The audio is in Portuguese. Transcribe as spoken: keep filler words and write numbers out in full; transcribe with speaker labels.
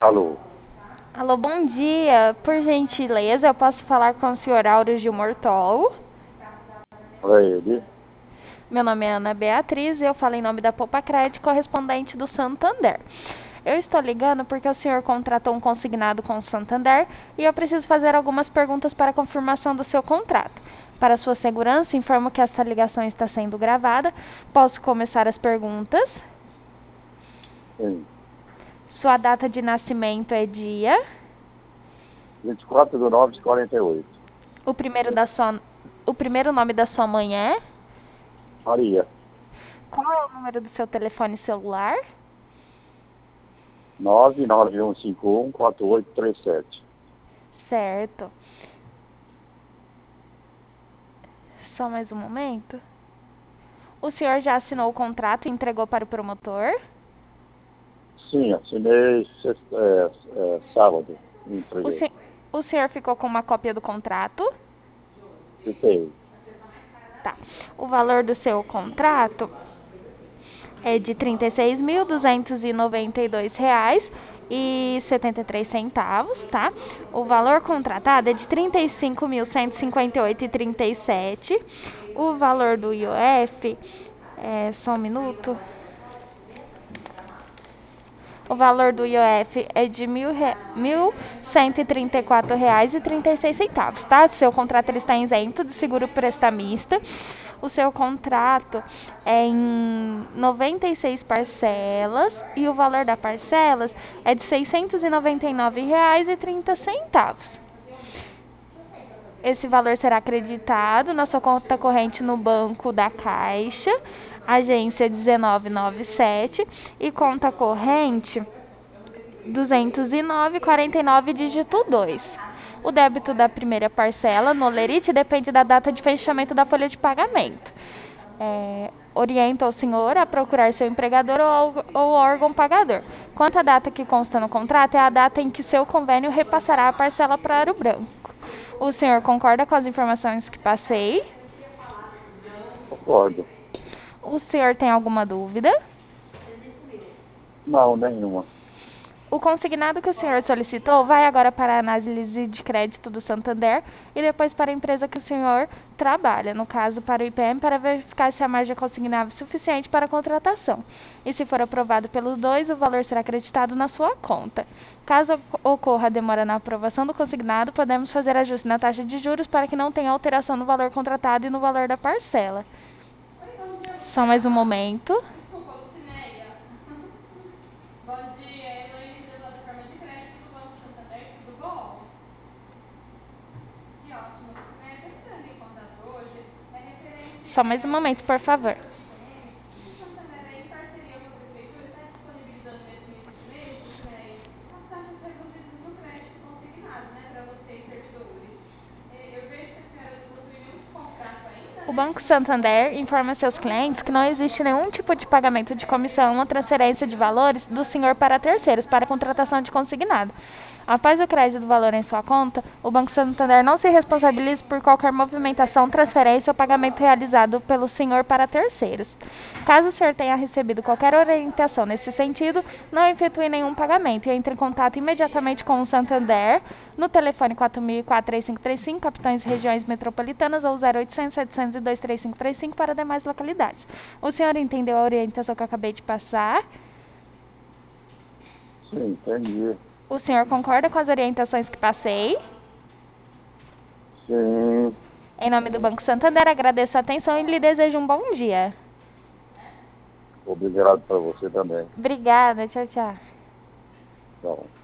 Speaker 1: Alô,
Speaker 2: Alô, bom dia. Por gentileza, eu posso falar com o senhor Áureo Gil Mortol?
Speaker 1: para ele.
Speaker 2: Meu nome é Ana Beatriz e eu falo em nome da Poupa Crédito, correspondente do Santander. Eu estou ligando porque o senhor contratou um consignado com o Santander e eu preciso fazer algumas perguntas para confirmação do seu contrato. Para sua segurança, informo que essa ligação está sendo gravada. Posso começar as perguntas?
Speaker 1: Sim,
Speaker 2: Sua data de nascimento é dia?
Speaker 1: vinte e quatro de nove de quarenta e oito.
Speaker 2: O primeiro, da sua, o primeiro nome da sua mãe é?
Speaker 1: Maria,
Speaker 2: Qual é o número do seu telefone celular?
Speaker 1: nove nove um cinco um quatro oito três sete.
Speaker 2: Certo. Só mais um momento. O senhor já assinou o contrato e entregou para o promotor?
Speaker 1: Sim, assinei sexta, é, é, sábado, me
Speaker 2: O,
Speaker 1: entreguei.
Speaker 2: se... o senhor ficou com uma cópia do contrato?
Speaker 1: Fiquei.
Speaker 2: Tá. O valor do seu contrato é de trinta e seis mil duzentos e noventa e dois reais e setenta e três centavos, tá? O valor contratado é de trinta e cinco mil cento e cinquenta e oito e trinta e sete. O valor do I O F é só um minuto. O valor do I O F é de mil re... mil cento e trinta e quatro reais e trinta e seis centavos, tá? O seu contrato ele está isento de seguro prestamista. O seu contrato é em noventa e seis parcelas e o valor da parcelas é de seiscentos e noventa e nove reais e trinta centavos. Esse valor será acreditado na sua conta corrente no Banco da Caixa, agência dezenove noventa e sete e conta corrente duzentos e nove, quarenta e nove, dígito dois. O débito da primeira parcela no Lerite depende da data de fechamento da folha de pagamento. É, orienta o senhor a procurar seu empregador ou, ou órgão pagador. Quanto à data que consta no contrato, é a data em que seu convênio repassará a parcela para o branco. O senhor concorda com as informações que passei?
Speaker 1: Concordo.
Speaker 2: O senhor tem alguma dúvida?
Speaker 1: Não, nenhuma.
Speaker 2: O consignado que o senhor solicitou vai agora para a análise de crédito do Santander e depois para a empresa que o senhor trabalha, no caso para o I P M, para verificar se a margem consignável é suficiente para a contratação. E se for aprovado pelos dois, o valor será acreditado na sua conta. Caso ocorra demora na aprovação do consignado, podemos fazer ajuste na taxa de juros para que não tenha alteração no valor contratado e no valor da parcela. Só mais um momento. Só mais um momento, por favor. O Banco Santander informa seus clientes que não existe nenhum tipo de pagamento de comissão ou transferência de valores do senhor para terceiros para contratação de consignado. Após o crédito do valor em sua conta, o Banco Santander não se responsabiliza por qualquer movimentação, transferência ou pagamento realizado pelo senhor para terceiros. Caso o senhor tenha recebido qualquer orientação nesse sentido, não efetue nenhum pagamento e entre em contato imediatamente com o Santander no telefone quatro mil e quatro, três cinco três cinco, capitães regiões metropolitanas ou zero oitocentos, setecentos e dois, três cinco três cinco para demais localidades. O senhor entendeu a orientação que eu acabei de passar?
Speaker 1: Sim, entendi.
Speaker 2: O senhor concorda com as orientações que passei?
Speaker 1: Sim,
Speaker 2: Em nome do Banco Santander, agradeço a atenção e lhe desejo um bom dia.
Speaker 1: obrigado para você também.
Speaker 2: Obrigada, tchau, tchau.
Speaker 1: Então.